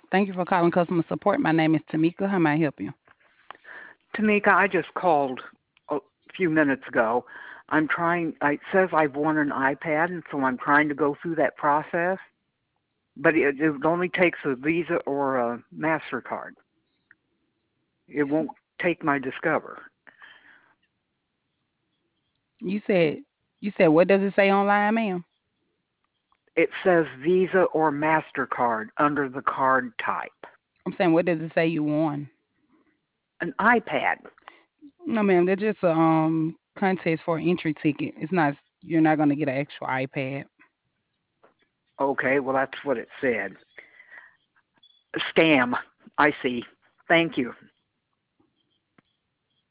Thank you for calling customer support. My name is Tamika. How may I help you? Tamika, I just called a few minutes ago. It says I've won an iPad, and so I'm trying to go through that process, but it only takes a Visa or a MasterCard. It won't take my Discover. You said you said what does it say online, ma'am? It says Visa or MasterCard under the card type. I'm saying what does it say you won? An iPad. No, ma'am. They're just a contest for an entry ticket. It's not. You're not gonna get an actual iPad. Okay, well, that's what it said. Scam. I see. Thank you.